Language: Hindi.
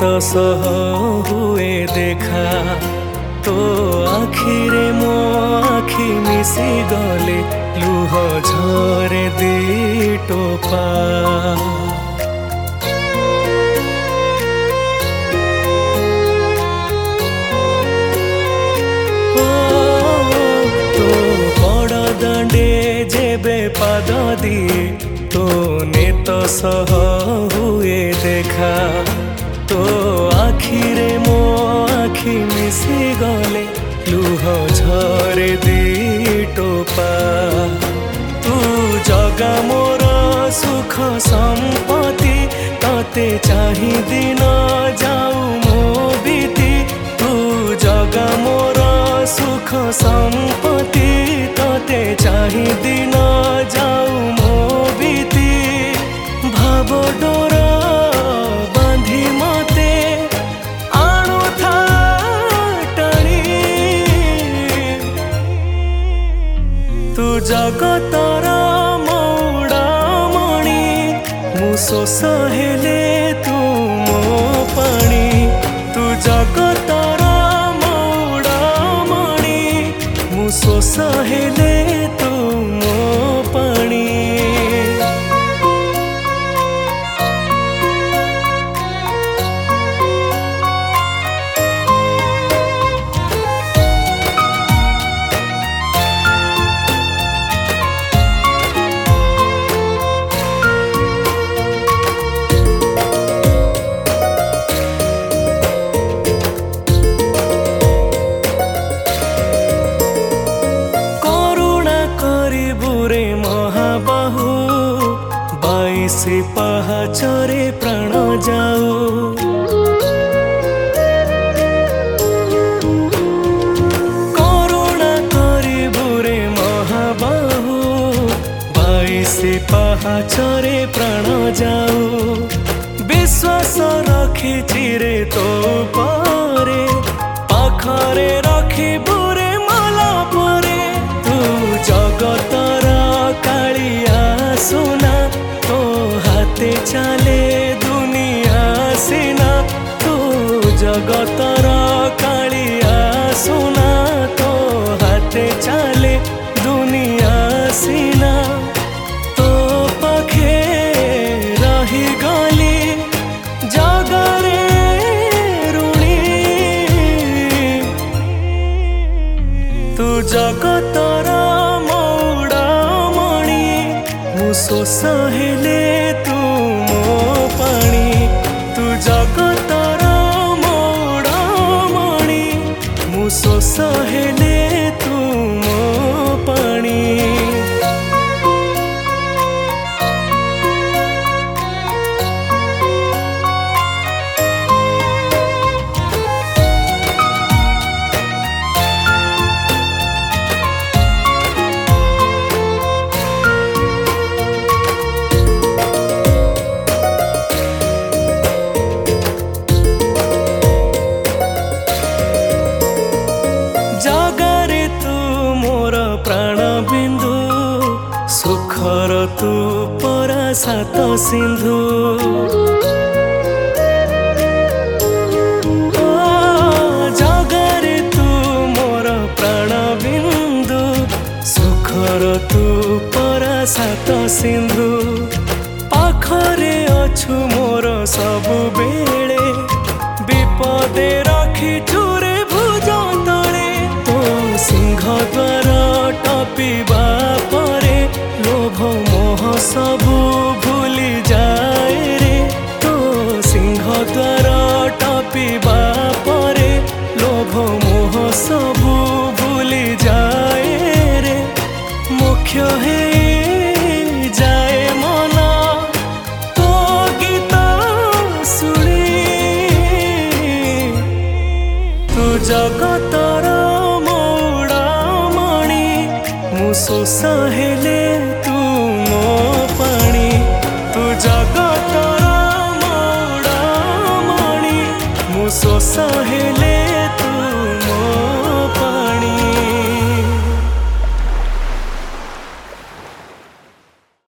तो सह हुए देखा तो आखिरे मो आखि मिसी गले लुह झरे दी टोपा। तो बड़ दांडे जेबे पाद दिए तो नेत सह हुए देखा तो आखिरे मो आखि मिसी गले लुह झरे दी टोपा। तू जगा मोर सुख संपत्ति तते चाही दिन जाऊ मो बीती। तू जगा मोर सुख संपत्ति तते चाही दिन जाऊ मो बीती। भाव डोर बांधी मते आणु था टाणी। तू जगतर मौड़ा मणि मु शोष हेले तू मो पाणी। तू जगतर मौड़ा मणि मु शोष हेले तू मो पाणी। से पहाचरे प्राण जाओ। करुणा करिबु रे महाबाहु बाईसे पहाचरे प्राण जाओ। विश्वास रखिछि रे तो पारे पाखरे रखिबु रे मला परे। तू जगतर कालिया सुना तो हाथे चले दुनिया सीना। तो जगतर कालिया सुना तो हाथे चले दुनिया सीना। तो पाखे रही गली जगरे ऋणी। तू जगतर मौड़ा मणि मु शोष हेले तू मो पाणी। तू जगतर मौड़ा मणि मु शोष हेले तू मो पाणी। जगारे तू मोर प्राण बिंदु सुखर तू परा सात सिंधु। जगारे तू मोर प्राण बिंदु सुखर तू परा सात सिंधु। पाखरे अछु मोर सबु बेले विपदे रखिछु रे भुज तले। तो सिंह द्वार टपिबा परे लोभ मोह सबु भूली जाए रे। तो सिंह द्वार टपिबा परे लोभ मोह सबु भूली जाए रे। मुख्य हे जाए मन तो गीत शुणी। तू जगतर मौड़ा मणि मु शोष हेले तू मो पाणी। तू जगतर मौड़ा मणि मु शोष हेले